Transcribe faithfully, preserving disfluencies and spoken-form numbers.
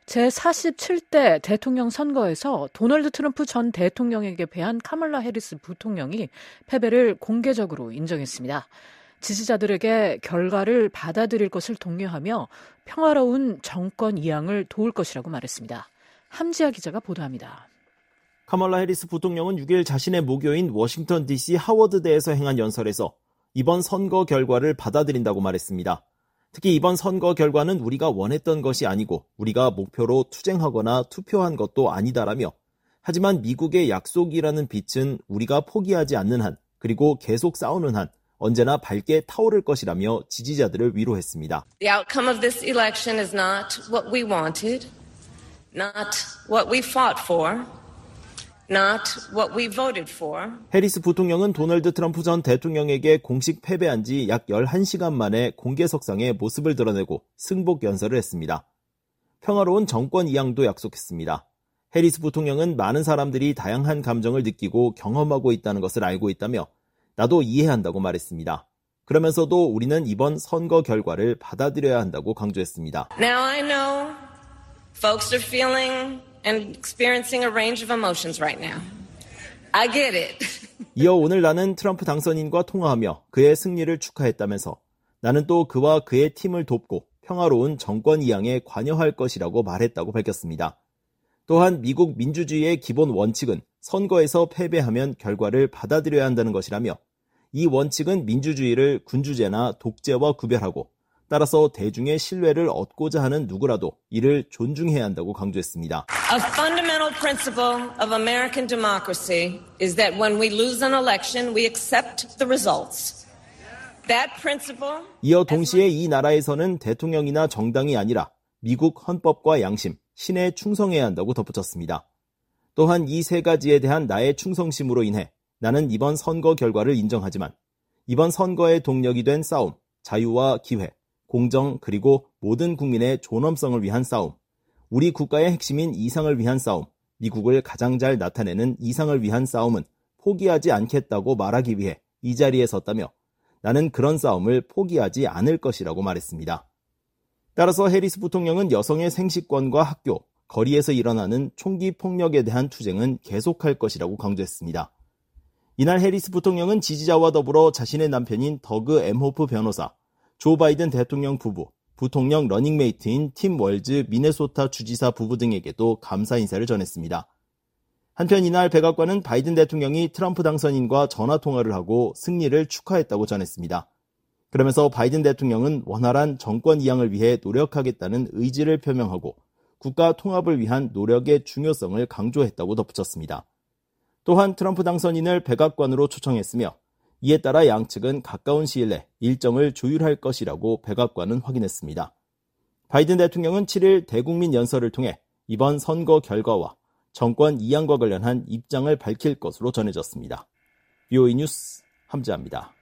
제사십칠 대 대통령 선거에서 도널드 트럼프 전 대통령에게 패한 카멀라 해리스 부통령이 패배를 공개적으로 인정했습니다. 지지자들에게 결과를 받아들일 것을 독려하며 평화로운 정권 이양을 도울 것이라고 말했습니다. 함지아 기자가 보도합니다. 카멀라 해리스 부통령은 육 일 자신의 모교인 워싱턴 디씨 하워드대에서 행한 연설에서 이번 선거 결과를 받아들인다고 말했습니다. 특히 이번 선거 결과는 우리가 원했던 것이 아니고 우리가 목표로 투쟁하거나 투표한 것도 아니다라며, 하지만 미국의 약속이라는 빛은 우리가 포기하지 않는 한, 그리고 계속 싸우는 한 언제나 밝게 타오를 것이라며 지지자들을 위로했습니다. The outcome of this election is not what we wanted, not what we fought for. Not what we voted for. 해리스 부통령은 도널드 트럼프 전 대통령에게 공식 패배한 지 약 열한 시간 만에 공개석상에 모습을 드러내고 승복 연설을 했습니다. 평화로운 정권 이양도 약속했습니다. 해리스 부통령은 많은 사람들이 다양한 감정을 느끼고 경험하고 있다는 것을 알고 있다며 나도 이해한다고 말했습니다. 그러면서도 우리는 이번 선거 결과를 받아들여야 한다고 강조했습니다. Now I know folks are feeling and experiencing a range of emotions right now. I get it. 이어 오늘 나는 트럼프 당선인과 통화하며 그의 승리를 축하했다면서 나는 또 그와 그의 팀을 돕고 평화로운 정권 이양에 관여할 것이라고 말했다고 밝혔습니다. 또한 미국 민주주의의 기본 원칙은 선거에서 패배하면 결과를 받아들여야 한다는 것이라며, 이 원칙은 민주주의를 군주제나 독재와 구별하고 따라서 대중의 신뢰를 얻고자 하는 누구라도 이를 존중해야 한다고 강조했습니다. A fundamental principle of American democracy is that when we lose an election, we accept the results. That principle. 이어 동시에 이 나라에서는 대통령이나 정당이 아니라 미국 헌법과 양심, 신에 충성해야 한다고 덧붙였습니다. 또한 이 세 가지에 대한 나의 충성심으로 인해 나는 이번 선거 결과를 인정하지만 이번 선거의 동력이 된 싸움, 자유와 기회, 공정, 그리고 모든 국민의 존엄성을 위한 싸움, 우리 국가의 핵심인 이상을 위한 싸움, 미국을 가장 잘 나타내는 이상을 위한 싸움은 포기하지 않겠다고 말하기 위해 이 자리에 섰다며 나는 그런 싸움을 포기하지 않을 것이라고 말했습니다. 따라서 해리스 부통령은 여성의 생식권과 학교, 거리에서 일어나는 총기 폭력에 대한 투쟁은 계속할 것이라고 강조했습니다. 이날 해리스 부통령은 지지자와 더불어 자신의 남편인 더그 엠호프 변호사, 조 바이든 대통령 부부, 부통령 러닝메이트인 팀 월즈 미네소타 주지사 부부 등에게도 감사 인사를 전했습니다. 한편 이날 백악관은 바이든 대통령이 트럼프 당선인과 전화통화를 하고 승리를 축하했다고 전했습니다. 그러면서 바이든 대통령은 원활한 정권 이양을 위해 노력하겠다는 의지를 표명하고 국가 통합을 위한 노력의 중요성을 강조했다고 덧붙였습니다. 또한 트럼프 당선인을 백악관으로 초청했으며 이에 따라 양측은 가까운 시일 내 일정을 조율할 것이라고 백악관은 확인했습니다. 바이든 대통령은 칠 일 대국민 연설을 통해 이번 선거 결과와 정권 이양과 관련한 입장을 밝힐 것으로 전해졌습니다. 비오이 뉴스 함지아입니다.